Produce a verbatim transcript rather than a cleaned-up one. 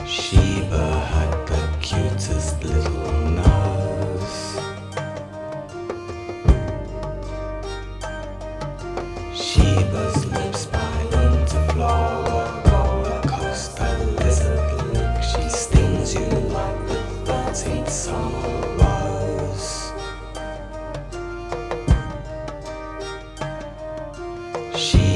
Sheba had the cutest little nose. Sheba's lips bite into floor, roller coaster lizard lick. She stings you like the thirteenth summer rose. She